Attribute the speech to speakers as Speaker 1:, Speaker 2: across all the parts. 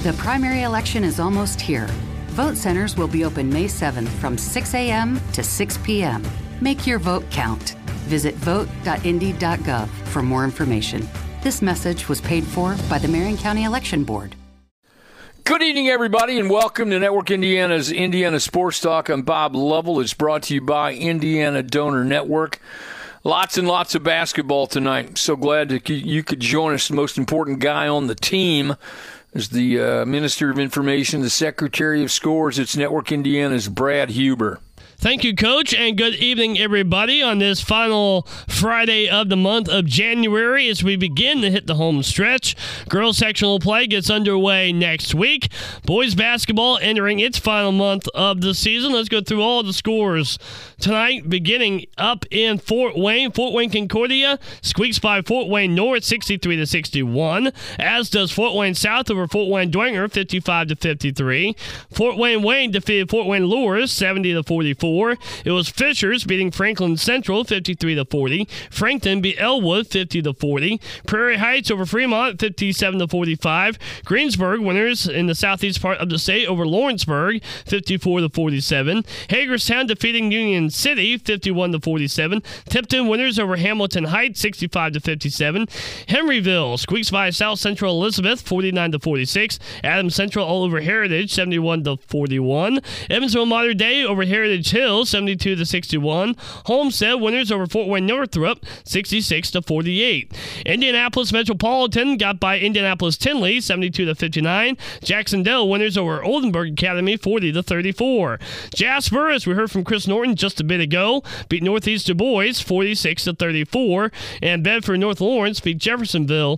Speaker 1: The primary election is almost here. Vote centers will be open May 7th from 6 a.m. to 6 p.m. Make your vote count. Visit vote.indy.gov for more information. This message was paid for by the Marion County Election Board.
Speaker 2: Good evening, everybody, and welcome to Network Indiana's Indiana Sports Talk. I'm Bob Lovell. It's brought to you by Indiana Donor Network. Lots and lots of basketball tonight. So glad that you could join us. The most important guy on the team is the Minister of Information, the Secretary of Scores. It's Network Indiana's Brad Huber.
Speaker 3: Thank you, Coach, and good evening, everybody, on this final Friday of the month of January as we begin to hit the home stretch. Girls sectional play gets underway next week. Boys basketball entering its final month of the season. Let's go through all the scores tonight, beginning up in Fort Wayne. Fort Wayne Concordia squeaks by Fort Wayne North 63-61, as does Fort Wayne South over Fort Wayne Dwenger 55-53. Fort Wayne defeated Fort Wayne Lures 70-44. It was Fishers beating Franklin Central 53-40. Frankton beat Elwood 50-40. Prairie Heights over Fremont 57-45. Greensburg winners in the southeast part of the state over Lawrenceburg 54-47. Hagerstown defeating Union City 51-47. Tipton winners over Hamilton Heights 65-57. Henryville squeaks by South Central Elizabeth 49-46. Adams Central all over Heritage 71-41. Evansville Modern Day over Heritage Hill 72-61. Homestead winners over Fort Wayne Northrop 66-48. Indianapolis Metropolitan got by Indianapolis Tinley 72-59. Jacksonville winners over Oldenburg Academy 40-34. Jasper, as we heard from Chris Norton just a bit ago, beat Northeast Du Bois 46-34. And Bedford North Lawrence beat Jeffersonville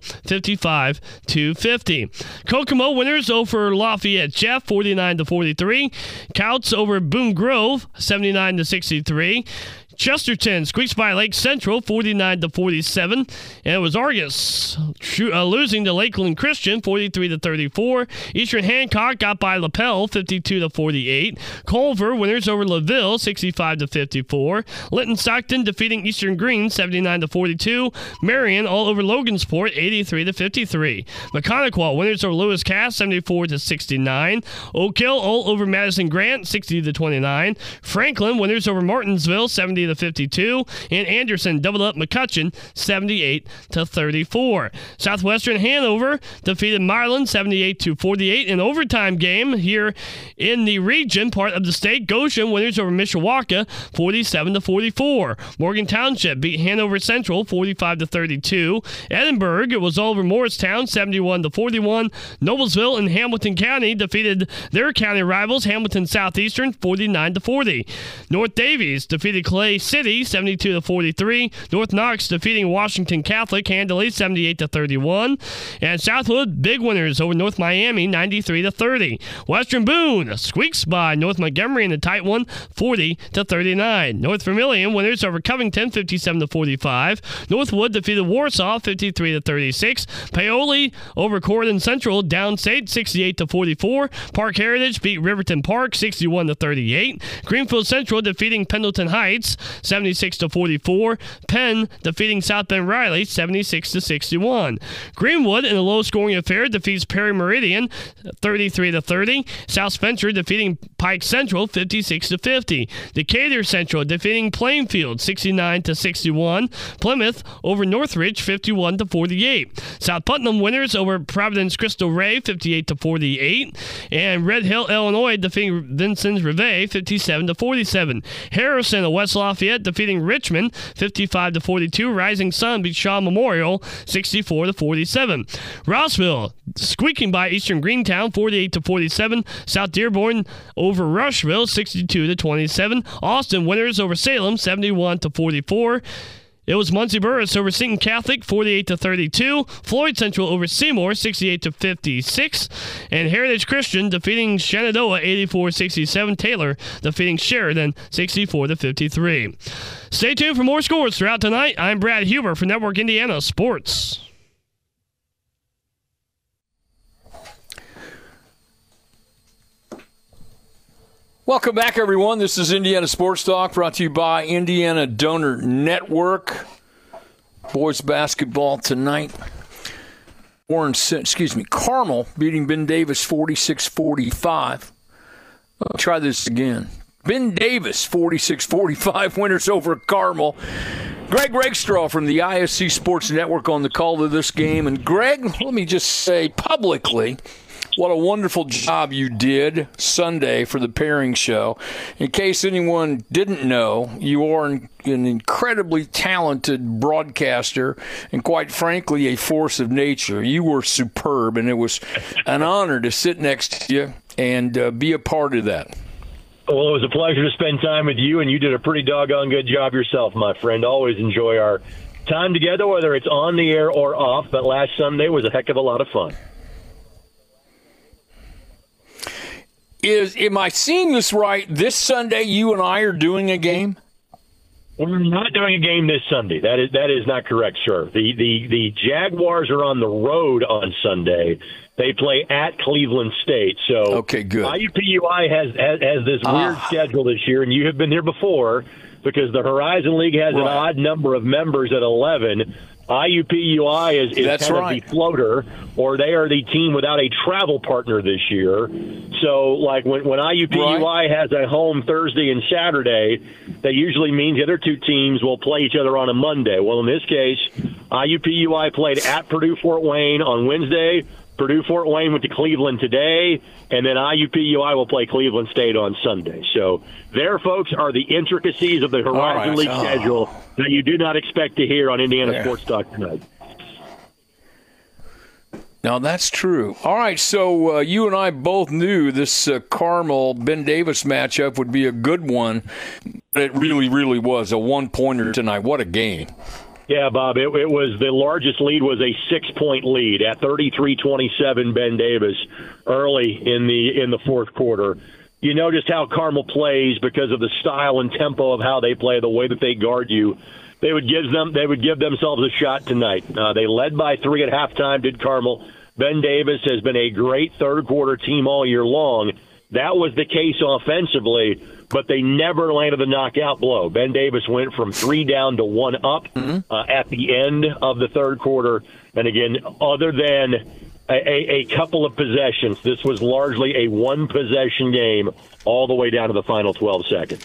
Speaker 3: 55-50. Kokomo winners over Lafayette Jeff 49-43. Couts over Boone Grove 79-63. Chesterton squeaks by Lake Central 49-47, and it was Argus losing to Lakeland Christian 43-34. Eastern Hancock got by Lapel 52-48. Culver winners over LaVille 65-54. Linton Stockton defeating Eastern Green 79-42. Marion all over Logansport 83-53. Mechanical winners over Lewis Cass 74-69. Oak Hill all over Madison Grant 60-29. Franklin winners over Martinsville 70-52, and Anderson doubled up McCutcheon 78-34. Southwestern Hanover defeated Milan 78-48 in overtime game here in the region part of the state. Goshen winners over Mishawaka 47-44. Morgan Township beat Hanover Central 45-32. Edinburgh was all over Morristown 71-41. Noblesville and Hamilton County defeated their county rivals Hamilton Southeastern 49-40. North Davies defeated Clay City 72-43. North Knox defeating Washington Catholic handily 78-31. And Southwood big winners over North Miami 93-30. Western Boone squeaks by North Montgomery in a tight one 40-39. North Vermilion winners over Covington 57-45. Northwood defeated Warsaw 53-36. Paoli over Corydon Central downstate 68-44. Park Heritage beat Riverton Park 61-38. Greenfield Central defeating Pendleton Heights 76-44. Penn defeating South Bend Riley 76-61. Greenwood in a low-scoring affair defeats Perry Meridian 33-30. South Spencer defeating Pike Central 56-50. Decatur Central defeating Plainfield 69-61. Plymouth over Northridge 51-48. South Putnam winners over Providence Crystal Ray 58-48. And Red Hill, Illinois defeating Vincennes Reveille 57-47. Harrison of West Lafayette defeating Richmond 55-42. Rising Sun beat Shaw Memorial 64-47. Rossville squeaking by Eastern Greentown 48-47. South Dearborn over Rushville 62-27. Austin winners over Salem 71-44. It was Muncie Burris over Seton Catholic, 48-32. Floyd Central over Seymour, 68-56. And Heritage Christian defeating Shenandoah, 84-67. Taylor defeating Sheridan, 64-53. Stay tuned for more scores throughout tonight. I'm Brad Huber for Network Indiana Sports.
Speaker 2: Welcome back, everyone. This is Indiana Sports Talk, brought to you by Indiana Donor Network. Boys basketball tonight. Carmel beating Ben Davis 46-45. Try this again. Ben Davis 46-45 winners over Carmel. Greg Rakestraw from the ISC Sports Network on the call to this game. And Greg, let me just say publicly, what a wonderful job you did Sunday for the pairing show. In case anyone didn't know, you are an incredibly talented broadcaster and, quite frankly, a force of nature. You were superb, and it was an honor to sit next to you and be a part of that.
Speaker 4: Well, it was a pleasure to spend time with you, and you did a pretty doggone good job yourself, my friend. Always enjoy our time together, whether it's on the air or off, but last Sunday was a heck of a lot of fun.
Speaker 2: Am I seeing this right? This Sunday, you and I are doing a game?
Speaker 4: We're not doing a game this Sunday. That is not correct, sir. The Jaguars are on the road on Sunday. They play at Cleveland State. So
Speaker 2: okay, good.
Speaker 4: IUPUI has this weird schedule this year, and you have been here before because the Horizon League has an odd number of members at 11. IUPUI is kind of the floater, or they are the team without a travel partner this year. So, like, when IUPUI has a home Thursday and Saturday, that usually means the other two teams will play each other on a Monday. Well, in this case, IUPUI played at Purdue-Fort Wayne on Wednesday. Purdue-Fort Wayne went to Cleveland today, and then IUPUI will play Cleveland State on Sunday. So there, folks, are the intricacies of the Horizon League schedule that you do not expect to hear on Indiana Sports Talk tonight.
Speaker 2: Now, that's true. All right, so you and I both knew this Carmel-Ben Davis matchup would be a good one. It really, really was a one-pointer tonight. What a game.
Speaker 4: Yeah, Bob, it was the largest lead was a 6-point lead at 33-27 Ben Davis early in the fourth quarter. You know just how Carmel plays because of the style and tempo of how they play, the way that they guard you. They would give themselves a shot tonight. They led by 3 at halftime, did Carmel. Ben Davis has been a great third-quarter team all year long. That was the case offensively, but they never landed the knockout blow. Ben Davis went from 3 down to 1 up at the end of the third quarter. And again, other than a couple of possessions, this was largely a one-possession game all the way down to the final 12 seconds.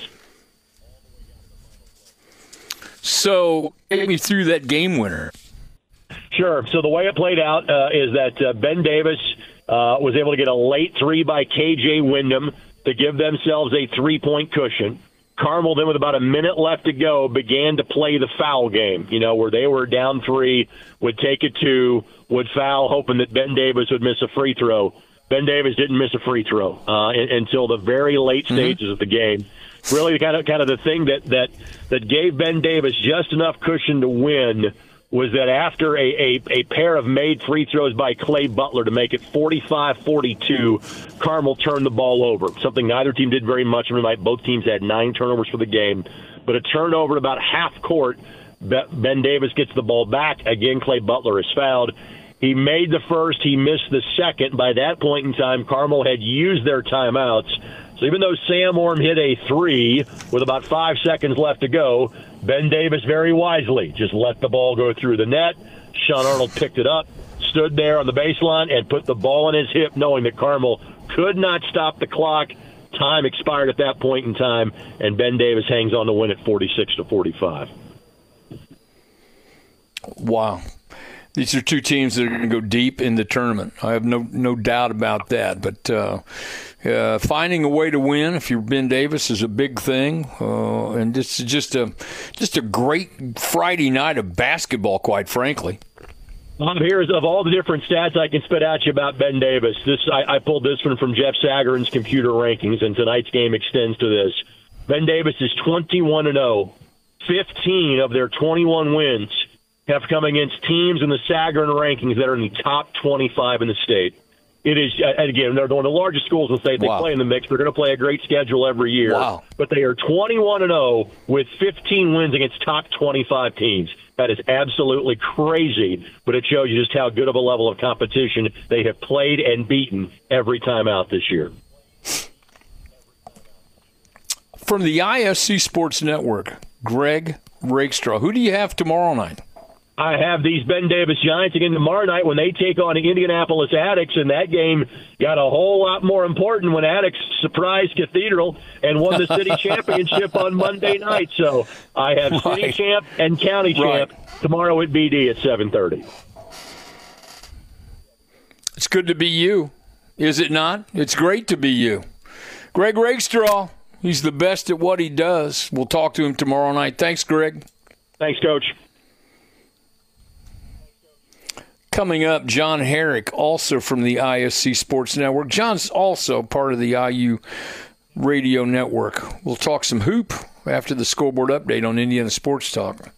Speaker 2: So, take me through that game winner.
Speaker 4: Sure. So the way it played out is that Ben Davis was able to get a late 3 by K.J. Wyndham to give themselves a 3-point cushion. Carmel, then with about a minute left to go, began to play the foul game, where they were down 3, would take it 2, would foul, hoping that Ben Davis would miss a free throw. Ben Davis didn't miss a free throw until the very late stages of the game. Really kind of the thing that gave Ben Davis just enough cushion to win was that after a pair of made free throws by Clay Butler to make it 45-42, Carmel turned the ball over, something neither team did very much of tonight. Both teams had 9 turnovers for the game. But a turnover at about half court, Ben Davis gets the ball back. Again, Clay Butler is fouled. He made the first. He missed the second. By that point in time, Carmel had used their timeouts. So even though Sam Orm hit a 3 with about 5 seconds left to go, Ben Davis very wisely just let the ball go through the net. Sean Arnold picked it up, stood there on the baseline, and put the ball in his hip, knowing that Carmel could not stop the clock. Time expired at that point in time, and Ben Davis hangs on to win at 46-45.
Speaker 2: Wow. These are two teams that are going to go deep in the tournament. I have no doubt about that. But finding a way to win, if you're Ben Davis, is a big thing. And this is just a great Friday night of basketball, quite frankly.
Speaker 4: Here's of all the different stats I can spit at you about Ben Davis. I pulled this one from Jeff Sagarin's computer rankings, and tonight's game extends to this. Ben Davis is 21-0. 15 of their 21 wins have come against teams in the Sagarin rankings that are in the top 25 in the state. It is, again, they're one of the largest schools in the state. They play in the mix. They're going to play a great schedule every year.
Speaker 2: Wow.
Speaker 4: But they are 21-0 with 15 wins against top 25 teams. That is absolutely crazy, but it shows you just how good of a level of competition they have played and beaten every time out this year.
Speaker 2: From the ISC Sports Network, Greg Rakestraw, who do you have tomorrow night?
Speaker 4: I have these Ben Davis Giants again tomorrow night when they take on the Indianapolis Addicts, and that game got a whole lot more important when Addicts surprised Cathedral and won the city championship on Monday night. So I have city champ and county champ tomorrow at BD at 7:30.
Speaker 2: It's good to be you, is it not? It's great to be you. Greg Rakestraw, he's the best at what he does. We'll talk to him tomorrow night. Thanks, Greg.
Speaker 4: Thanks, Coach.
Speaker 2: Coming up, John Herrick, also from the ISC Sports Network. John's also part of the IU Radio Network. We'll talk some hoop after the scoreboard update on Indiana Sports Talk.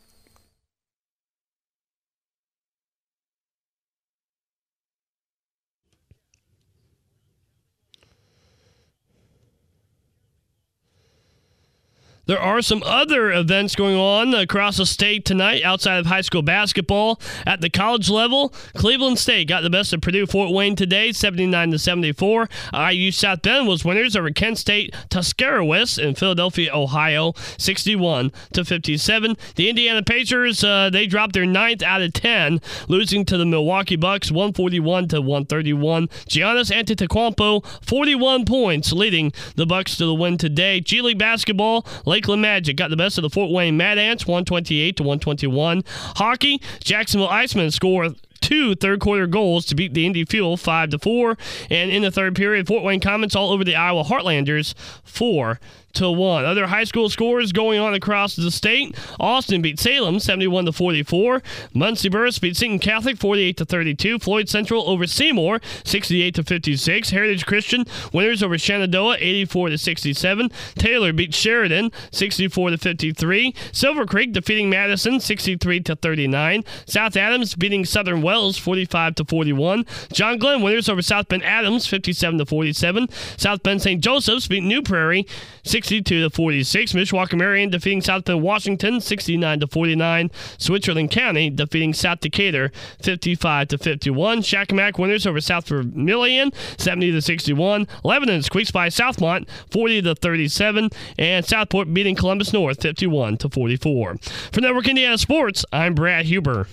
Speaker 3: There are some other events going on across the state tonight outside of high school basketball. At the college level, Cleveland State got the best of Purdue Fort Wayne today, 79-74. IU South Bend was winners over Kent State Tuscarawas in Philadelphia, Ohio, 61-57. The Indiana Pacers, they dropped their 9th out of 10, losing to the Milwaukee Bucks, 141-131. Giannis Antetokounmpo, 41 points, leading the Bucks to the win today. G League basketball, Lakeland Magic got the best of the Fort Wayne Mad Ants, 128-121. Hockey, Jacksonville Icemen scored 2 third-quarter goals to beat the Indy Fuel 5-4. And in the third period, Fort Wayne Comets all over the Iowa Heartlanders 4-1. Other high school scores going on across the state. Austin beat Salem 71-44. Muncie Burris beat Seton Catholic 48-32. Floyd Central over Seymour 68-56. Heritage Christian winners over Shenandoah 84-67. Taylor beat Sheridan 64-53. Silver Creek defeating Madison 63-39. South Adams beating Southern Wells 45-41. John Glenn winners over South Bend Adams 57-47. South Bend St. Joseph's beat New Prairie 62-46. Mishawaka Marion defeating South Bend Washington 69-49. Switzerland County defeating South Decatur 55-51. Shakamak winners over South Vermilion 70-61. Lebanon squeaks by Southmont 40-37. And Southport beating Columbus North 51-44. For Network Indiana Sports, I'm Brad Huber.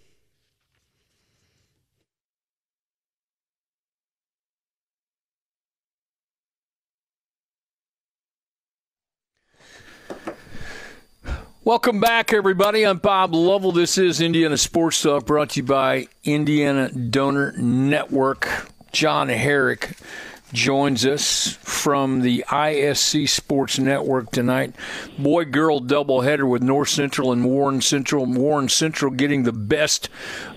Speaker 2: Welcome back, everybody. I'm Bob Lovell. This is Indiana Sports Talk, brought to you by Indiana Donor Network. John Herrick joins us from the ISC Sports Network tonight. Boy-girl doubleheader with North Central and Warren Central. Warren Central getting the best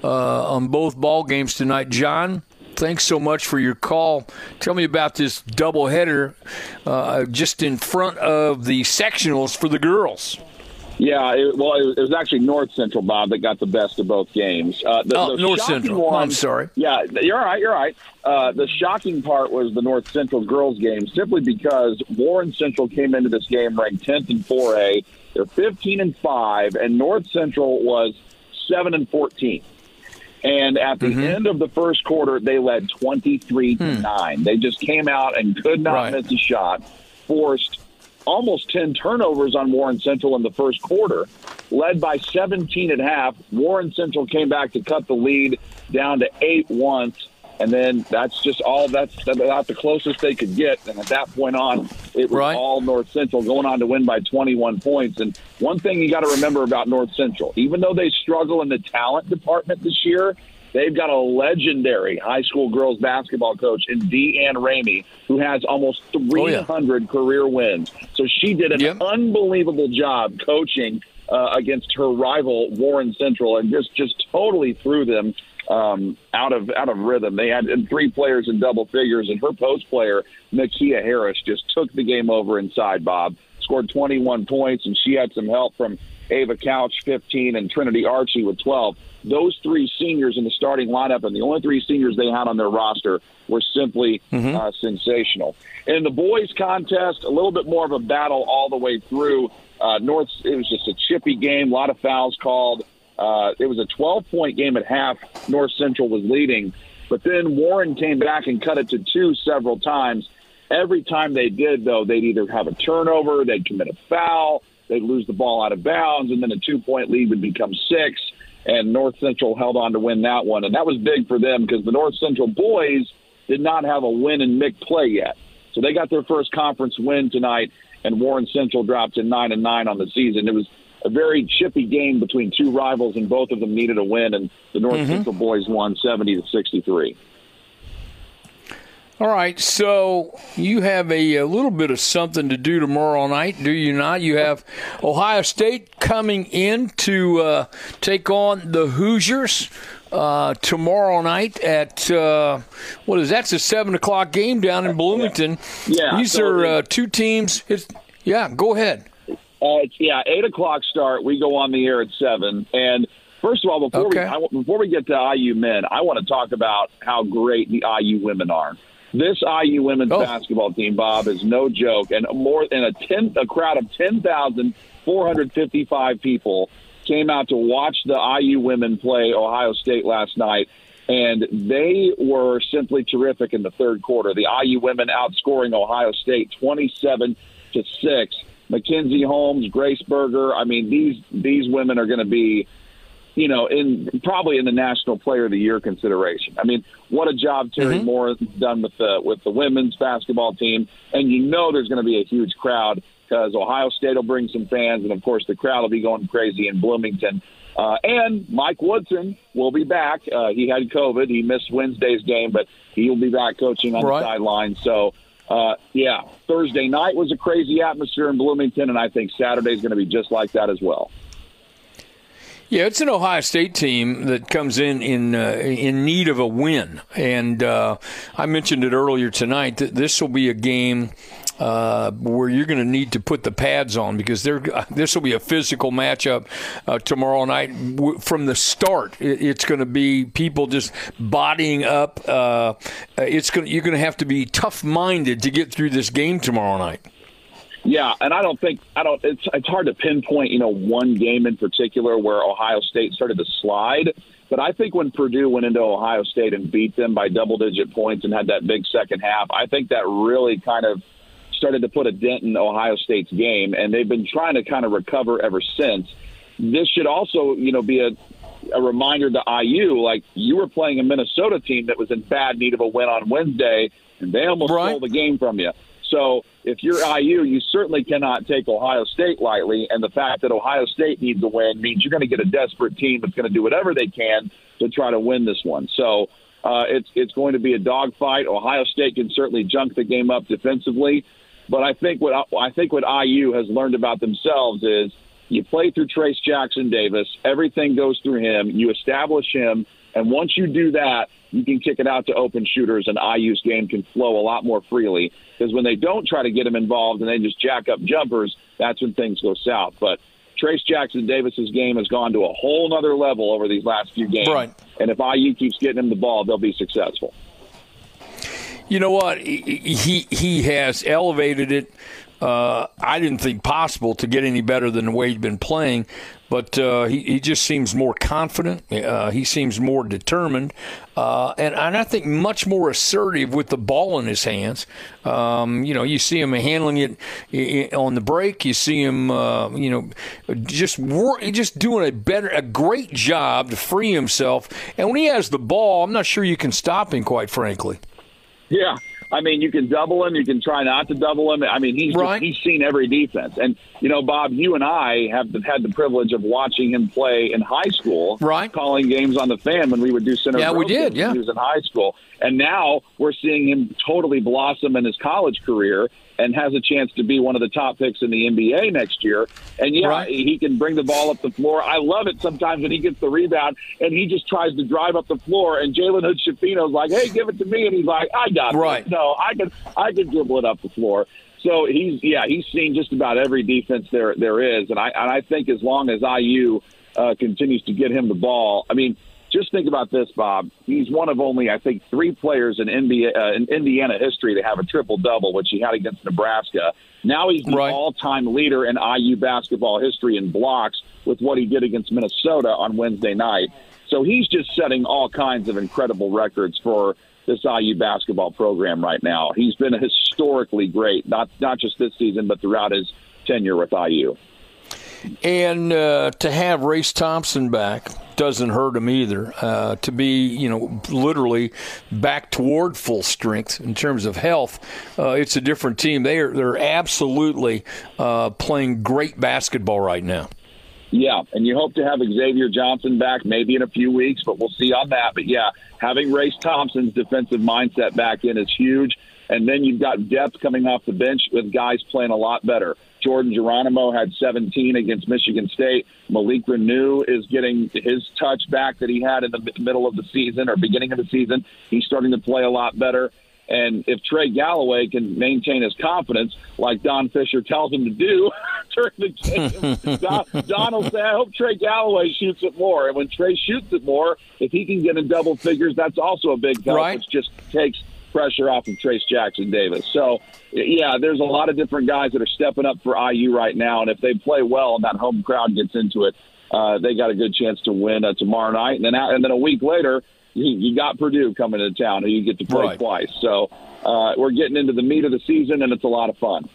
Speaker 2: on both ball games tonight. John, thanks so much for your call. Tell me about this doubleheader just in front of the sectionals for the girls.
Speaker 5: Yeah, it was actually North Central, Bob, that got the best of both games. The
Speaker 2: North Central.
Speaker 5: One,
Speaker 2: I'm sorry.
Speaker 5: Yeah, you're right. The shocking part was the North Central girls game, simply because Warren Central came into this game ranked 10th in 4A. They're 15-5, and North Central was 7-14. And at the end of the first quarter, they led 23-9. They just came out and could not miss a shot, forced almost 10 turnovers on Warren Central in the first quarter, led by 17 at half. Warren Central came back to cut the lead down to 8 once, and then that's about the closest they could get. And at that point on, it was all North Central going on to win by 21 points. And one thing you got to remember about North Central, even though they struggle in the talent department this year, they've got a legendary high school girls basketball coach in Deanne Ramey, who has almost 300 career wins. So she did an unbelievable job coaching against her rival Warren Central, and just totally threw them out of rhythm. They had 3 players in double figures, and her post player, Nakia Harris, just took the game over inside, Bob. Scored 21 points, and she had some help from Ava Couch, 15, and Trinity Archie with 12. Those 3 seniors in the starting lineup, and the only 3 seniors they had on their roster, were simply sensational. In the boys' contest, a little bit more of a battle all the way through. It was just a chippy game, a lot of fouls called. It was a 12-point game at half. North Central was leading. But then Warren came back and cut it to 2 several times. Every time they did, though, they'd either have a turnover, they'd commit a foul, they'd lose the ball out of bounds, and then a 2-point lead would become 6. and North Central held on to win that one. And that was big for them because the North Central boys did not have a win in MIC play yet. So they got their first conference win tonight, and Warren Central dropped to 9-9 on the season. It was a very chippy game between two rivals, and both of them needed a win, and the North Central boys won 70-63.
Speaker 2: All right, so you have a little bit of something to do tomorrow night, do you not? You have Ohio State coming in to take on the Hoosiers tomorrow night at, what is that? It's a 7 o'clock game down in Bloomington.
Speaker 5: Yeah.
Speaker 2: These are two teams. Go ahead.
Speaker 5: It's 8 o'clock start. We go on the air at 7. And first of all, before we get to IU men, I want to talk about how great the IU women are. This IU women's basketball team, Bob, is no joke, and more than a crowd of 10,455 people came out to watch the IU women play Ohio State last night, and they were simply terrific in the third quarter. The IU women outscoring Ohio State 27-6. Mackenzie Holmes, Grace Berger. I mean, these women are going to be, probably in the National Player of the Year consideration. I mean, what a job Terry Moore has done with the women's basketball team. And there's going to be a huge crowd because Ohio State will bring some fans, and, of course, the crowd will be going crazy in Bloomington. And Mike Woodson will be back. He had COVID. He missed Wednesday's game, but he will be back coaching on the sideline. So, Thursday night was a crazy atmosphere in Bloomington, and I think Saturday's going to be just like that as well.
Speaker 2: Yeah, it's an Ohio State team that comes in need of a win. And I mentioned it earlier tonight that this will be a game where you're going to need to put the pads on because this will be a physical matchup tomorrow night. From the start, it's going to be people just bodying up. You're going to have to be tough-minded to get through this game tomorrow night.
Speaker 5: Yeah, and it's hard to pinpoint, one game in particular where Ohio State started to slide. But I think when Purdue went into Ohio State and beat them by double-digit points and had that big second half, I think that really kind of started to put a dent in Ohio State's game, and they've been trying to kind of recover ever since. This should also, be a reminder to IU, like you were playing a Minnesota team that was in bad need of a win on Wednesday, and they almost stole the game from you. So if you're IU, you certainly cannot take Ohio State lightly, and the fact that Ohio State needs a win means you're going to get a desperate team that's going to do whatever they can to try to win this one. So it's going to be a dogfight. Ohio State can certainly junk the game up defensively, but I think what IU has learned about themselves is you play through Trace Jackson Davis, everything goes through him, you establish him, and once you do that, you can kick it out to open shooters, and IU's game can flow a lot more freely. Because when they don't try to get him involved and they just jack up jumpers, that's when things go south. But Trace Jackson Davis's game has gone to a whole other level over these last few games.
Speaker 2: Right.
Speaker 5: And if IU keeps getting him the ball, they'll be successful.
Speaker 2: You know what? He has elevated it. I didn't think possible to get any better than the way he'd been playing, but he just seems more confident. He seems more determined, and I think much more assertive with the ball in his hands. You see him handling it on the break. You see him, just doing a great job to free himself. And when he has the ball, I'm not sure you can stop him, quite frankly.
Speaker 5: Yeah. I mean, you can double him. You can try not to double him. I mean, he's seen every defense. And, Bob, you and I have had the privilege of watching him play in high school, calling games on the Fan when we would do center.
Speaker 2: Yeah, we did,
Speaker 5: when he was in high school. And now we're seeing him totally blossom in his college career and has a chance to be one of the top picks in the NBA next year. And, he can bring the ball up the floor. I love it sometimes when he gets the rebound and he just tries to drive up the floor, and Jalen Hood-Schifino's like, hey, give it to me. And he's like, I got it. No, I can dribble it up the floor. So he's seen just about every defense there is. And I think as long as IU continues to get him the ball, I mean, just think about this, Bob. He's one of only, I think, 3 players in Indiana history to have a triple-double, which he had against Nebraska. Now he's the all-time leader in IU basketball history in blocks with what he did against Minnesota on Wednesday night. So he's just setting all kinds of incredible records for this IU basketball program right now. He's been historically great, not just this season, but throughout his tenure with IU.
Speaker 2: And to have Race Thompson back, doesn't hurt them either. To be, literally back toward full strength in terms of health, it's a different team. They're absolutely playing great basketball right now.
Speaker 5: Yeah, and you hope to have Xavier Johnson back maybe in a few weeks, but we'll see on that. But, yeah, having Race Thompson's defensive mindset back in is huge. And then you've got depth coming off the bench with guys playing a lot better. Jordan Geronimo had 17 against Michigan State. Malik Renew is getting his touch back that he had in the middle of the season or beginning of the season. He's starting to play a lot better. And if Trey Galloway can maintain his confidence, like Don Fisher tells him to do during the game, Don will say, I hope Trey Galloway shoots it more. And when Trey shoots it more, if he can get in double figures, that's also a big help,
Speaker 2: right,
Speaker 5: which just takes pressure off of Trace Jackson Davis. So, yeah, there's a lot of different guys that are stepping up for IU right now. And if they play well and that home crowd gets into it, they got a good chance to win tomorrow night. And then a week later, you got Purdue coming to town who you get to play twice. So we're getting into the meat of the season, and it's a lot of fun.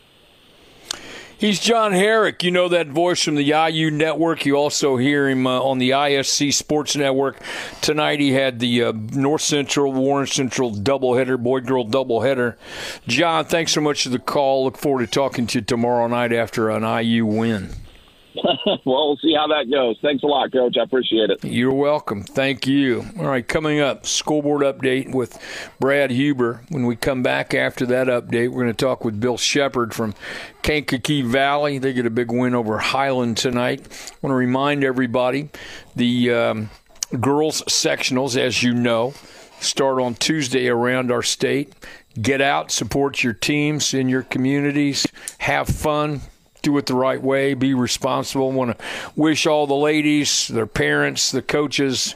Speaker 2: He's John Herrick. You know that voice from the IU Network. You also hear him on the ISC Sports Network. Tonight he had the North Central, Warren Central doubleheader, boy-girl doubleheader. John, thanks so much for the call. Look forward to talking to you tomorrow night after an IU win.
Speaker 5: Well, we'll see how that goes. Thanks a lot, Coach. I appreciate it.
Speaker 2: You're welcome. Thank you. All right, coming up, scoreboard update with Brad Huber. When we come back after that update, we're going to talk with Bill Shepard from Kankakee Valley. They get a big win over Highland tonight. I want to remind everybody the girls sectionals, as you know, start on Tuesday around our state. Get out, support your teams in your communities, have fun. Do it the right way. Be responsible. I want to wish all the ladies, their parents, the coaches,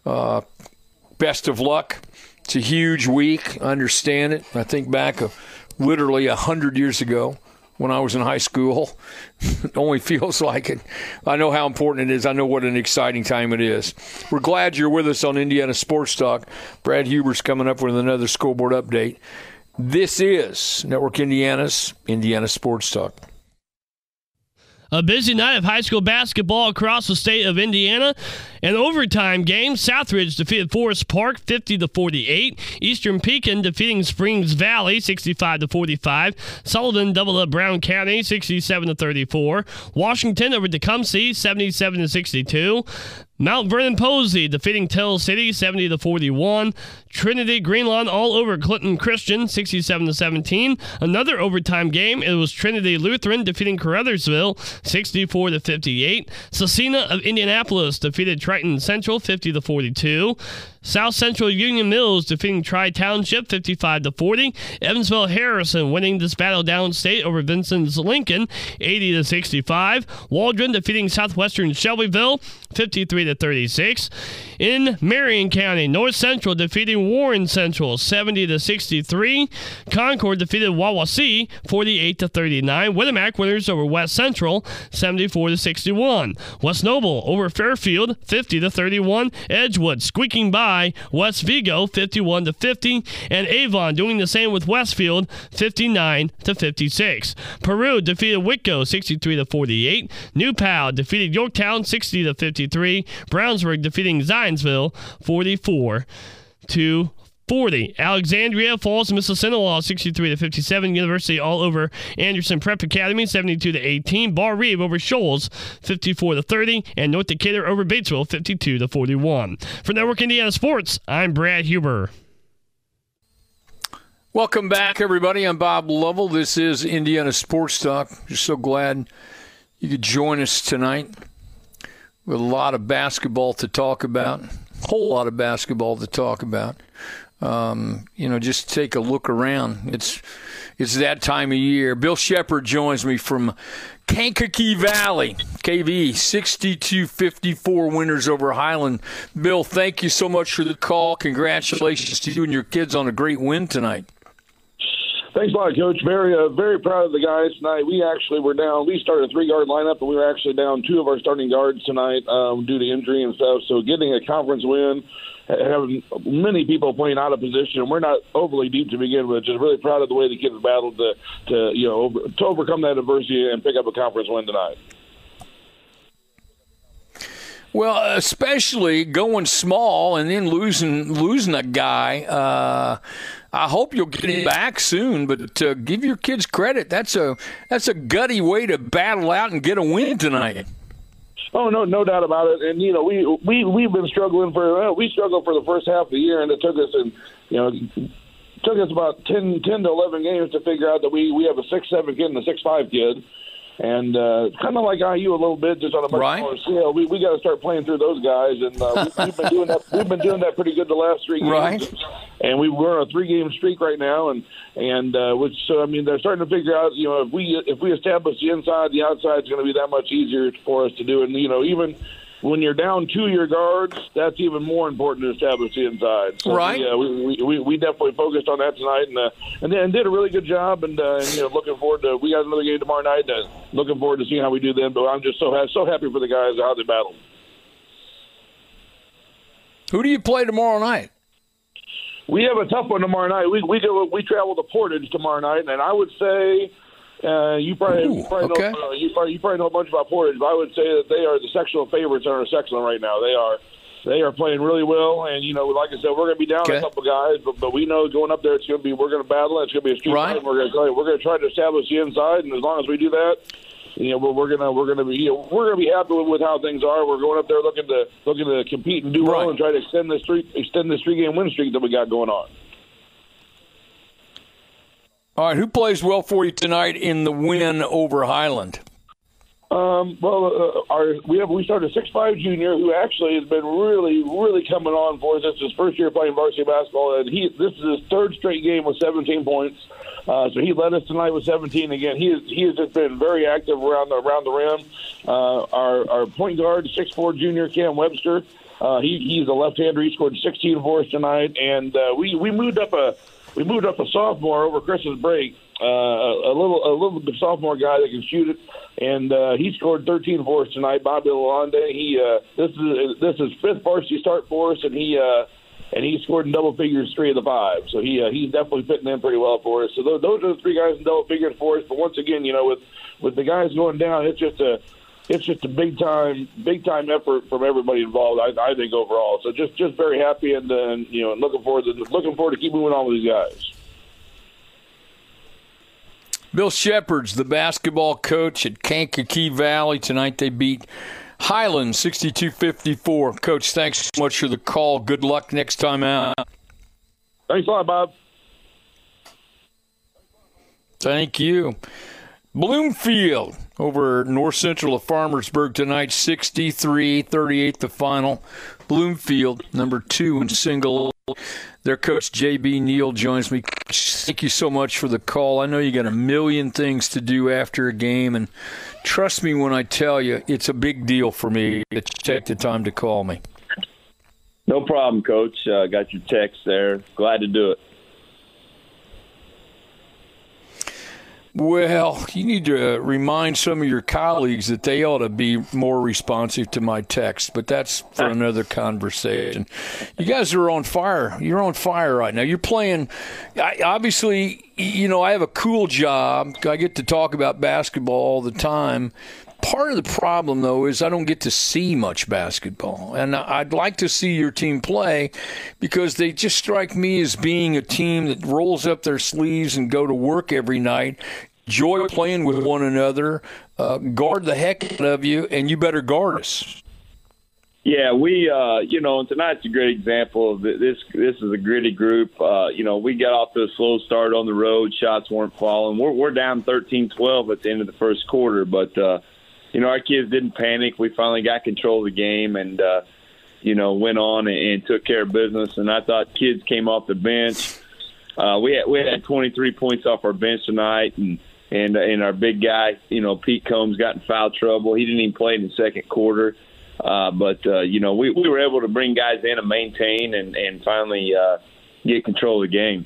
Speaker 2: best of luck. It's a huge week. I understand it. I think back literally 100 years ago when I was in high school. It only feels like it. I know how important it is. I know what an exciting time it is. We're glad you're with us on Indiana Sports Talk. Brad Huber's coming up with another scoreboard update. This is Network Indiana's Indiana Sports Talk.
Speaker 3: A busy night of high school basketball across the state of Indiana. An overtime game, Southridge defeated Forest Park 50-48. Eastern Pekin defeating Springs Valley 65-45. Sullivan doubled up Brown County 67-34. Washington over Tecumseh 77-62. Mount Vernon Posey defeating Tell City 70-41. Trinity Greenlawn all over Clinton Christian 67-17. Another overtime game. It was Trinity Lutheran defeating Caruthersville 64-58. Scecina of Indianapolis defeated Triton Central 50-42. South Central Union Mills defeating Tri-Township 55-40. Evansville Harrison winning this battle downstate over Vincent's Lincoln 80-65. Waldron defeating Southwestern Shelbyville 53-36. In Marion County, North Central defeating Warren Central 70-63. Concord defeated Wawasee 48-39. Winnemac winners over West Central 74-61. West Noble over Fairfield 50-31. Edgewood squeaking by West Vigo 51-50, and Avon doing the same with Westfield 59-56. Peru defeated Whitko 63-48. New Pal defeated Yorktown 60-53. Brownsburg defeating Zionsville 44-40. Alexandria falls to Mississinawa 63-57. University all over Anderson Prep Academy 72-18. Bar Reeve over Shoals 54-30, and North Decatur over Batesville 52-41. For Network Indiana Sports, I'm Brad Huber.
Speaker 2: Welcome back, everybody. I'm Bob Lovell. This is Indiana Sports Talk. Just so glad you could join us tonight. With a lot of basketball to talk about, a whole lot of basketball to talk about. Just take a look around. It's that time of year. Bill Shepard joins me from Kankakee Valley. KV 62-54 winners over Highland. Bill, thank you so much for the call. Congratulations to you and your kids on a great win tonight.
Speaker 6: Thanks a lot, Coach. Very proud of the guys tonight. We actually were down. We started a 3-guard lineup, and we were actually down 2 of our starting guards tonight due to injury and stuff. So getting a conference win, having many people playing out of position, we're not overly deep to begin with. Just really proud of the way the kids battled to overcome that adversity and pick up a conference win tonight.
Speaker 2: Well, especially going small and then losing a guy. I hope you'll get him back soon, but give your kids credit. That's a gutty way to battle out and get a win tonight.
Speaker 6: Oh, no doubt about it. And we've been struggling we struggled for the first half of the year, and it took us took us about 10 to 11 games to figure out that we have a 6'7" kid and a 6'5" kid. And kind of like IU a little bit, just on a much smaller scale. We got to start playing through those guys, and we've been doing that. We've been doing that pretty good the last 3 games,
Speaker 2: right?
Speaker 6: And we're on a 3-game streak right now, and they're starting to figure out, if we establish the inside, the outside is going to be that much easier for us to do. And even when you're down 2 your guards, that's even more important to establish the inside. So
Speaker 2: right.
Speaker 6: We definitely focused on that tonight, and did a really good job. And looking forward to, we got another game tomorrow night. Looking forward to seeing how we do then. But I'm just so happy for the guys how they battled.
Speaker 2: Who do you play tomorrow night?
Speaker 6: We have a tough one tomorrow night. We travel to Portage tomorrow night, and I would say. You probably know a bunch about Portage, but I would say that they are the sectional favorites in our section right now. They are playing really well, and like I said, we're going to be down a couple guys, but we know going up there we're going to battle. It's going to be a street fight. And we're going to try to establish the inside, and as long as we do that, we're going to be happy with how things are. We're going up there looking to compete and do well and try to extend this 3-game win streak that we got going on.
Speaker 2: All right, who plays well for you tonight in the win over Highland?
Speaker 6: We started a 6'5" junior who actually has been really, really coming on for us. This is his first year playing varsity basketball, and this is his 3rd straight game with 17 points. So he led us tonight with 17 again. He has just been very active around the rim. Our point guard, 6'4" junior Cam Webster, he's a left-hander. He scored 16 for us tonight, and we moved up a sophomore over Christmas break, a little bit sophomore guy that can shoot it, and he scored 13 for us tonight. Bobby Lalonde. This is his 5th varsity start for us, and he scored in double figures 3 of the 5. So he's definitely fitting in pretty well for us. So those are the 3 guys in double figures for us. But once again, with the guys going down, it's just a big time effort from everybody involved. I think overall. So just very happy and looking forward to keep moving on with these guys.
Speaker 2: Bill Shepherd's the basketball coach at Kankakee Valley. Tonight they beat Highland 62-54. Coach, thanks so much for the call. Good luck next time out.
Speaker 6: Thanks a lot, Bob.
Speaker 2: Thank you. Bloomfield over North Central of Farmersburg tonight, 63-38 the final. Bloomfield, number 2 in single. Their coach, J.B. Neal, joins me. Thank you so much for the call. I know you got a million things to do after a game, and trust me when I tell you, it's a big deal for me to take the time to call me.
Speaker 7: No problem, Coach. Got your text there. Glad to do it.
Speaker 2: Well, you need to remind some of your colleagues that they ought to be more responsive to my text, but that's for another conversation. You guys are on fire. You're on fire right now. You're playing obviously, I have a cool job. I get to talk about basketball all the time. Part of the problem, though, is I don't get to see much basketball. And I'd like to see your team play because they just strike me as being a team that rolls up their sleeves and go to work every night, enjoy playing with one another, guard the heck out of you, and you better guard us.
Speaker 7: Yeah, we, tonight's a great example of this. This is a gritty group. We got off to a slow start on the road. Shots weren't falling. We're down 13-12 at the end of the first quarter, but our kids didn't panic. We finally got control of the game and, went on and took care of business. And I thought kids came off the bench. We had 23 points off our bench tonight, and our big guy, Pete Combs, got in foul trouble. He didn't even play in the second quarter. But we were able to bring guys in and maintain and finally get control of the game.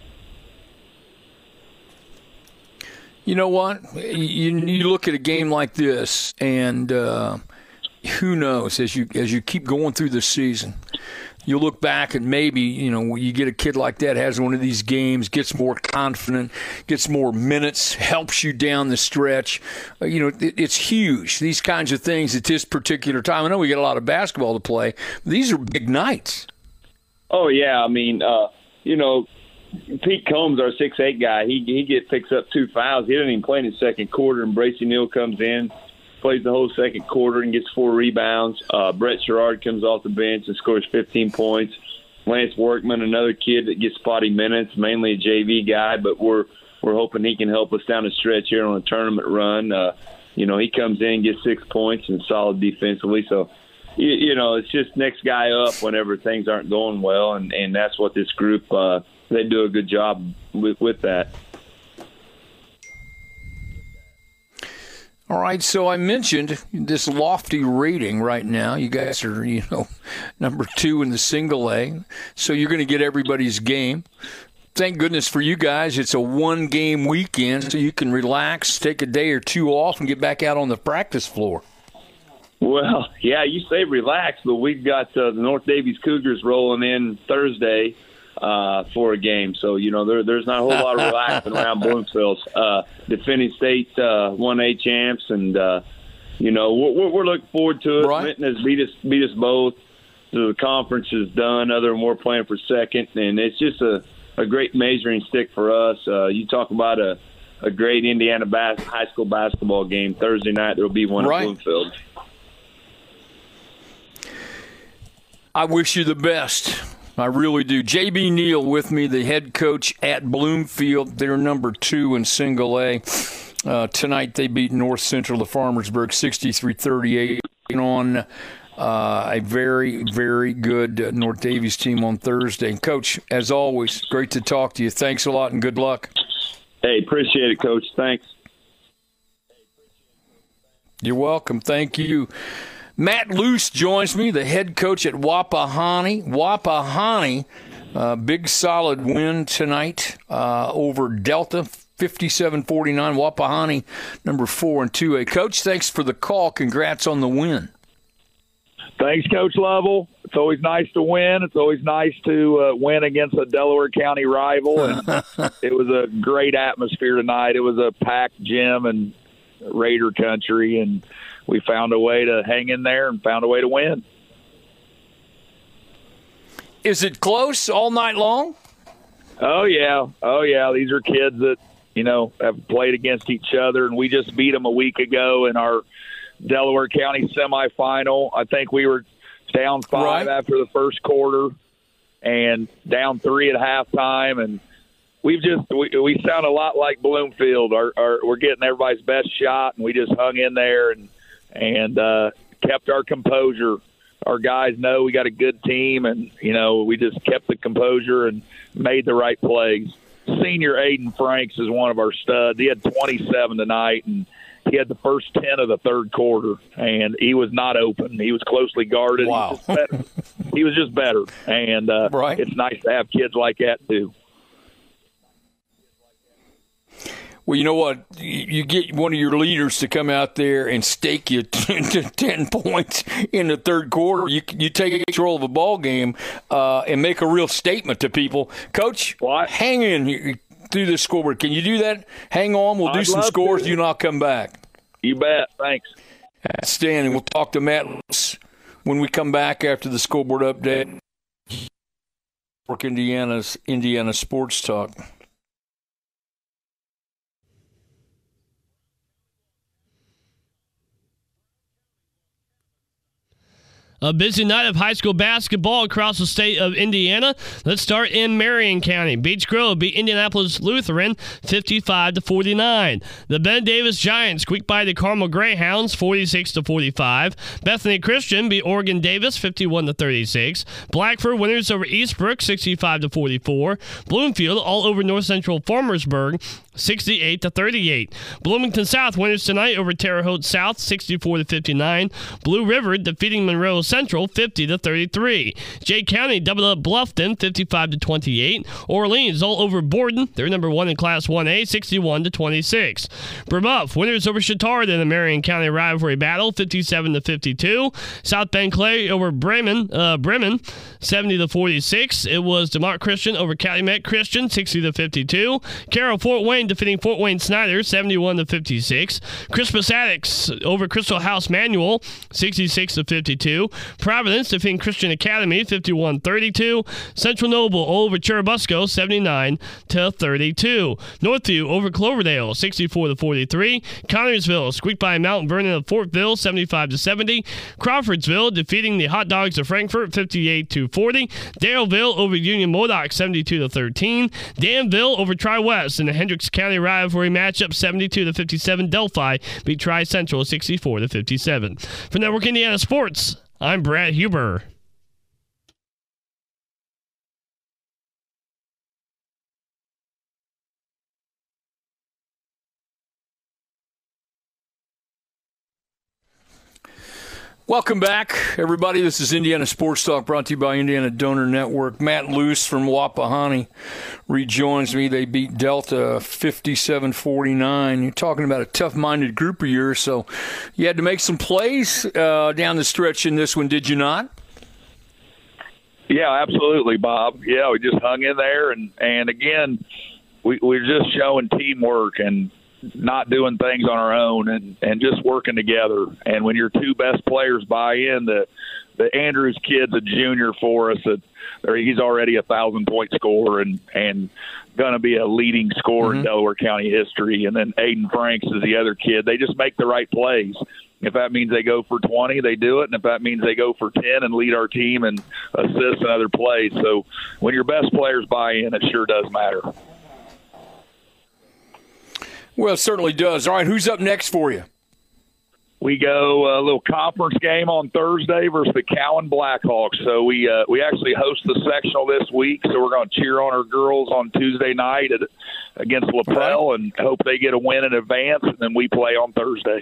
Speaker 2: You know what? You look at a game like this, and who knows, as you keep going through the season, you look back and maybe, you get a kid like that, has one of these games, gets more confident, gets more minutes, helps you down the stretch. It's huge, these kinds of things at this particular time. I know we get a lot of basketball to play, but these are big nights.
Speaker 7: Oh, yeah. I mean, Pete Combs, our 6'8" guy, he picks up 2 fouls. He doesn't even play in the second quarter, and Bracey Neal comes in, plays the whole second quarter and gets 4 rebounds. Brett Sherrard comes off the bench and scores 15 points. Lance Workman, another kid that gets spotty minutes, mainly a JV guy, but we're hoping he can help us down the stretch here on a tournament run. He comes in, gets 6 points and solid defensively. So, it's just next guy up whenever things aren't going well, and that's what this group they do a good job with that.
Speaker 2: All right, so I mentioned this lofty rating right now. You guys are, number 2 in the single A, so you're going to get everybody's game. Thank goodness for you guys, it's a 1-game weekend, so you can relax, take a day or 2 off, and get back out on the practice floor.
Speaker 7: Well, yeah, you say relax, but we've got the North Davies Cougars rolling in Thursday for a game. So, there's not a whole lot of relaxing around Bloomfield. Defending state 1A champs, and, we're looking forward to it.
Speaker 2: Right.
Speaker 7: Minton has beat us both. So the conference is done, other than we're playing for second, and it's just a great measuring stick for us. You talk about a great Indiana high school basketball game. Thursday night, there will be one
Speaker 2: right.
Speaker 7: in Bloomfield.
Speaker 2: I wish you the best. I really do. J.B. Neal with me, the head coach at Bloomfield. They're number 2 in single A. Tonight they beat North Central of Farmersburg 63-38 on a very, very good North Davies team on Thursday. Coach, as always, great to talk to you. Thanks a lot and good luck.
Speaker 7: Hey, appreciate it, Coach. Thanks.
Speaker 2: You're welcome. Thank you. Matt Luce joins me, the head coach at Wapahani. Wapahani, big solid win tonight over Delta, 57-49. Wapahani, number 4 in 2A. Coach, thanks for the call. Congrats on the win.
Speaker 8: Thanks, Coach Lovell. It's always nice to win. It's always nice to win against a Delaware County rival. And it was a great atmosphere tonight. It was a packed gym and Raider country, and we found a way to hang in there and found a way to win.
Speaker 2: Is it close all night long?
Speaker 8: Oh, yeah. These are kids that, have played against each other, and we just beat them a week ago in our Delaware County semifinal. I think we were down 5 after the first quarter and down 3 at halftime, and we sound a lot like Bloomfield. We're getting everybody's best shot, and we just hung in there and kept our composure. Our guys know we got a good team, and, we just kept the composure and made the right plays. Senior Aiden Franks is one of our studs. He had 27 tonight, and he had the first 10 of the third quarter, and he was not open. He was closely guarded.
Speaker 2: Wow.
Speaker 8: He was just better, and It's nice to have kids like that too.
Speaker 2: Well, you know what? You get one of your leaders to come out there and stake you to 10 points in the third quarter. You take control of a ball game and make a real statement to people. Coach, hang in through the scoreboard. Can you do that? Hang on. We'll do some scores. You and I'll come back.
Speaker 8: You bet. Thanks.
Speaker 2: Outstanding. We'll talk to Matt when we come back after the scoreboard update. Indiana's Indiana Sports Talk.
Speaker 3: A busy night of high school basketball across the state of Indiana. Let's start in Marion County. Beech Grove beat Indianapolis Lutheran 55-49. The Ben Davis Giants squeaked by the Carmel Greyhounds 46-45. Bethany Christian beat Oregon Davis 51-36. Blackford winners over Eastbrook 65-44. Bloomfield all over North Central Farmersburg 68-38. Bloomington South winners tonight over Terre Haute South 64-59. Blue River defeating Monroe Central 50-33. Jay County doubled up Bluffton 55-28. Orleans all over Borden. They're number 1 in Class 1A 61-26. Brebeuf winners over Chittard in the Marion County rivalry battle 57-52. South Bend Clay over Bremen 70-46. It was DeMont Christian over Calumet Christian 60-52. Carroll Fort Wayne defeating Fort Wayne Snyder 71-56. Crispus Attucks over Crystal House Manual 66-52. Providence defeating Christian Academy 51-32. Central Noble over Churubusco 79-32. Northview over Cloverdale 64-43. Connorsville squeaked by Mount Vernon of Fortville 75-70. Crawfordsville defeating the Hot Dogs of Frankfort 58-40. Darrellville over Union Modoc 72-13. Danville over Tri-West in the Hendricks County rivalry matchup 72-57. Delphi beat Tri-Central 64-57. For Network Indiana Sports, I'm Brad Huber.
Speaker 2: Welcome back, everybody. This is Indiana Sports Talk, brought to you by Indiana Donor Network. Matt Luce from Wapahani rejoins me. They beat Delta 57-49. You're talking about a tough-minded group of yours, so you had to make some plays down the stretch in this one, did you not?
Speaker 8: Yeah, absolutely, Bob. Yeah, we just hung in there, and again, we're just showing teamwork and not doing things on our own and just working together. And when your two best players buy in, the Andrews kid's a junior for us. He's already a 1,000-point scorer and going to be a leading scorer in Delaware County history. And then Aiden Franks is the other kid. They just make the right plays. If that means they go for 20, they do it. And if that means they go for 10 and lead our team and assist in other plays. So when your best players buy in, it sure does matter.
Speaker 2: Well, it certainly does. All right, who's up next for you?
Speaker 8: We go a little conference game on Thursday versus the Cowan Blackhawks. So we actually host the sectional this week, so we're going to cheer on our girls on Tuesday night against LaPrelle and hope they get a win in advance, and then we play on Thursday.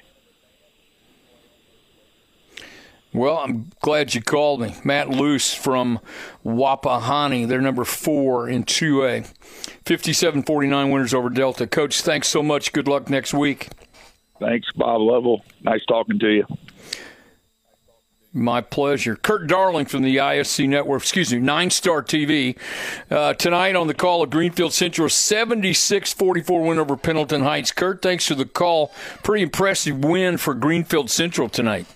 Speaker 2: Well, I'm glad you called me. Matt Luce from Wapahani. They're number 4 in 2A. 57-49 winners over Delta. Coach, thanks so much. Good luck next week.
Speaker 8: Thanks, Bob Lovell. Nice talking to you.
Speaker 2: My pleasure. Kurt Darling from the ISC Network, 9 Star TV. Tonight on the call of Greenfield Central, 76-44 win over Pendleton Heights. Kurt, thanks for the call. Pretty impressive win for Greenfield Central tonight.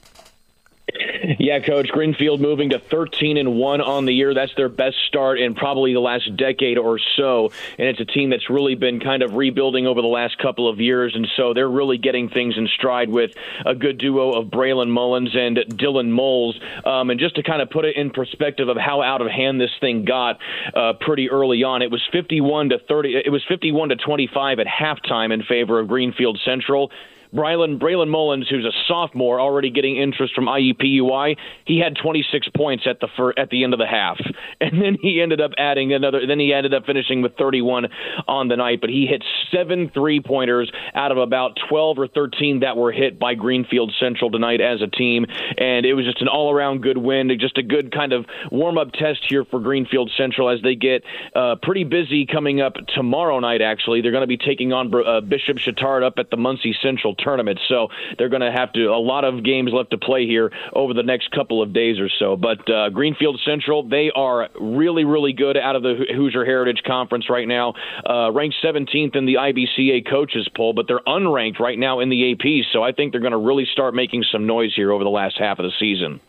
Speaker 9: Yeah, Coach, Greenfield moving to 13-1 on the year. That's their best start in probably the last decade or so. And it's a team that's really been kind of rebuilding over the last couple of years. And so they're really getting things in stride with a good duo of Braylon Mullins and Dylan Moles. And just to kind of put it in perspective of how out of hand this thing got pretty early on, it was 51-30. It was 51-25 at halftime in favor of Greenfield Central. Braylon Mullins, who's a sophomore, already getting interest from IUPUI, he had 26 points at the end of the half, and then he ended up adding another. Then he ended up finishing with 31 on the night. But he hit 7 3-pointers out of about 12 or 13 that were hit by Greenfield Central tonight as a team, and it was just an all-around good win. Just a good kind of warm-up test here for Greenfield Central as they get pretty busy coming up tomorrow night. Actually, they're going to be taking on Bishop Chittard up at the Muncie Central tournament, so they're going to have a lot of games left to play here over the next couple of days or so. But Greenfield Central, they are really, really good out of the Hoosier Heritage Conference right now, ranked 17th in the IBCA coaches poll, but they're unranked right now in the AP, so I think they're going to really start making some noise here over the last half of the season.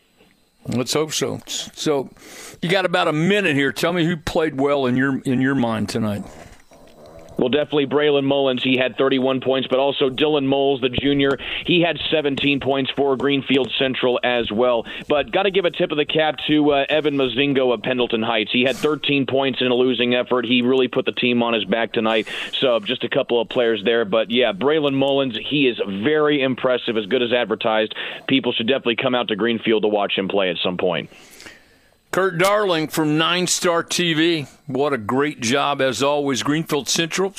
Speaker 2: Let's hope so. So you got about a minute here. Tell me who played well in your mind tonight.
Speaker 9: Well, definitely Braylon Mullins. He had 31 points, but also Dylan Moles, the junior. He had 17 points for Greenfield Central as well. But got to give a tip of the cap to Evan Mozingo of Pendleton Heights. He had 13 points in a losing effort. He really put the team on his back tonight. So just a couple of players there. But, yeah, Braylon Mullins, he is very impressive, as good as advertised. People should definitely come out to Greenfield to watch him play at some point.
Speaker 2: Kurt Darling from 9 Star TV. What a great job, as always. Greenfield Central,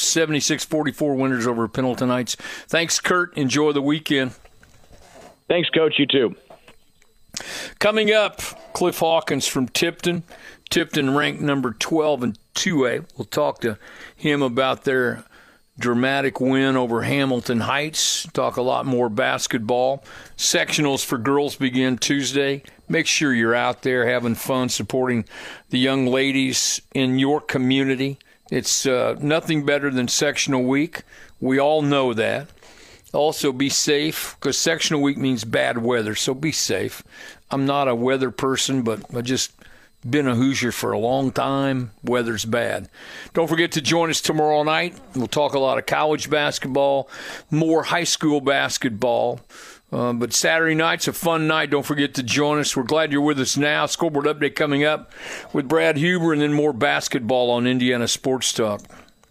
Speaker 2: 76-44 winners over Pendleton Heights. Thanks, Kurt. Enjoy the weekend.
Speaker 9: Thanks, Coach. You too.
Speaker 2: Coming up, Cliff Hawkins from Tipton. Tipton ranked number 12 in 2A. We'll talk to him about their dramatic win over Hamilton Heights. Talk a lot more basketball. Sectionals for girls begin Tuesday. Make sure you're out there having fun, supporting the young ladies in your community. It's nothing better than sectional week. We all know that. Also, be safe, because sectional week means bad weather, so be safe. I'm not a weather person, but I just been a Hoosier for a long time. Weather's bad. Don't forget to join us tomorrow night. We'll talk a lot of college basketball, more high school basketball. But Saturday night's a fun night. Don't forget to join us. We're glad you're with us now. Scoreboard update coming up with Brad Huber, and then more basketball on Indiana Sports Talk.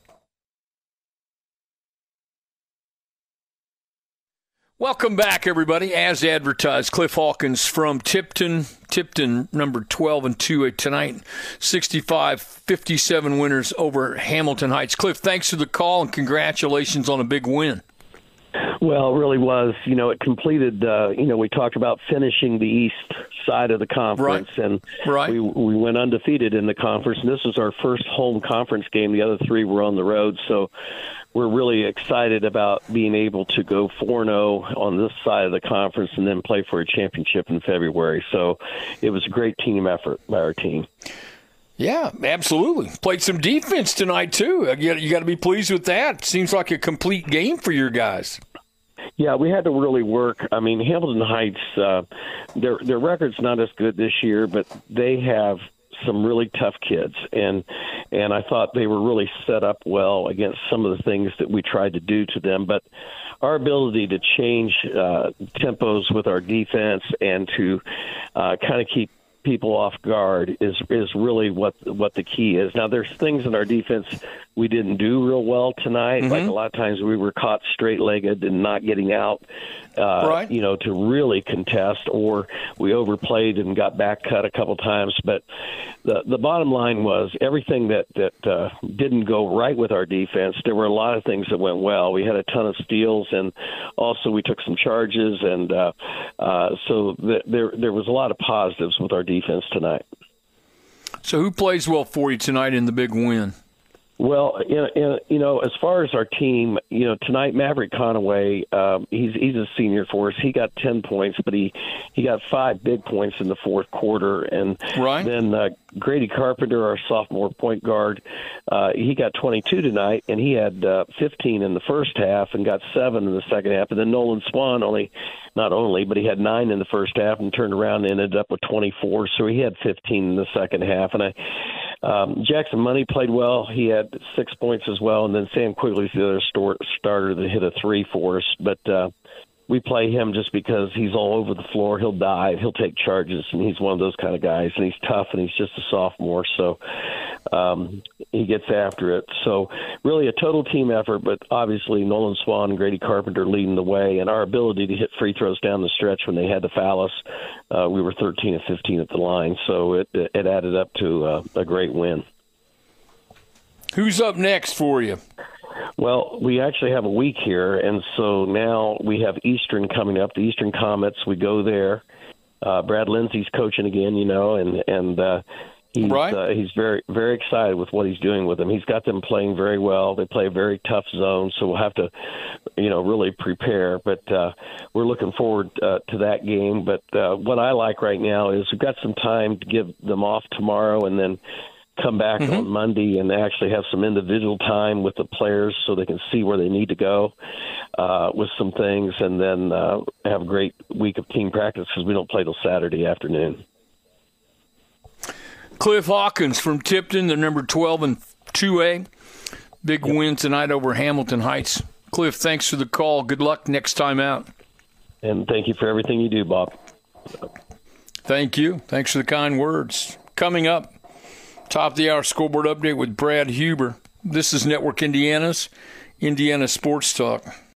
Speaker 2: Welcome back, everybody. As advertised, Cliff Hawkins from Tipton. Tipton, number 12 in 2A tonight. 65-57 winners over Hamilton Heights. Cliff, thanks for the call, and congratulations on a big win.
Speaker 10: Well, it really was. It completed, we talked about finishing the east side of the conference,
Speaker 2: right.
Speaker 10: And
Speaker 2: right.
Speaker 10: we went undefeated in the conference. And this was our first home conference game. The other three were on the road, so we're really excited about being able to go 4-0 on this side of the conference and then play for a championship in February. So it was a great team effort by our team.
Speaker 2: Yeah, absolutely. Played some defense tonight, too. You got to be pleased with that. Seems like a complete game for your guys.
Speaker 10: Yeah, we had to really work. I mean, Hamilton Heights, their record's not as good this year, but they have some really tough kids, and I thought they were really set up well against some of the things that we tried to do to them. But our ability to change tempos with our defense and to kind of keep people off guard is really what the key is. Now, there's things in our defense we didn't do real well tonight. Mm-hmm. Like a lot of times we were caught straight-legged and not getting out,
Speaker 2: right.
Speaker 10: To really contest, or we overplayed and got back cut a couple times. But the bottom line was everything that didn't go right with our defense. There were a lot of things that went well. We had a ton of steals, and also we took some charges, and so there was a lot of positives with our defense tonight.
Speaker 2: So who plays well for you tonight in the big win?
Speaker 10: Well, as far as our team, tonight Maverick Conaway, he's a senior for us. He got 10 points, but he got 5 big points in the fourth quarter. And
Speaker 2: right.
Speaker 10: Then Grady Carpenter, our sophomore point guard, he got 22 tonight, and he had 15 in the first half and got 7 in the second half. And then Nolan Swan but he had 9 in the first half and turned around and ended up with 24. So he had 15 in the second half. And Jackson Money played well. He had 6 points as well. And then Sam Quigley's the other starter that hit a 3 for us. But we play him just because he's all over the floor. He'll dive. He'll take charges. And he's one of those kind of guys. And he's tough, and he's just a sophomore. So he gets after it. So really a total team effort, but obviously Nolan Swan and Grady Carpenter leading the way. And our ability to hit free throws down the stretch when they had to foul us, we were 13 of 15 at the line. So it added up to a great win.
Speaker 2: Who's up next for you?
Speaker 10: Well, we actually have a week here, and so now we have Eastern coming up, the Eastern Comets. We go there. Brad Lindsay's coaching again, and he's
Speaker 2: right.
Speaker 10: He's very, very excited with what he's doing with them. He's got them playing very well. They play a very tough zone, so we'll have to, really prepare. But we're looking forward to that game. But what I like right now is we've got some time to give them off tomorrow, and then come back
Speaker 2: mm-hmm.
Speaker 10: on Monday and actually have some individual time with the players so they can see where they need to go with some things, and then have a great week of team practice because we don't play till Saturday afternoon.
Speaker 2: Cliff Hawkins from Tipton, the number 12 in 2A. Big win tonight over Hamilton Heights. Cliff, thanks for the call. Good luck next time out.
Speaker 10: And thank you for everything you do, Bob.
Speaker 2: Thank you. Thanks for the kind words. Coming up, top of the hour scoreboard update with Brad Huber. This is Network Indiana's Indiana Sports Talk.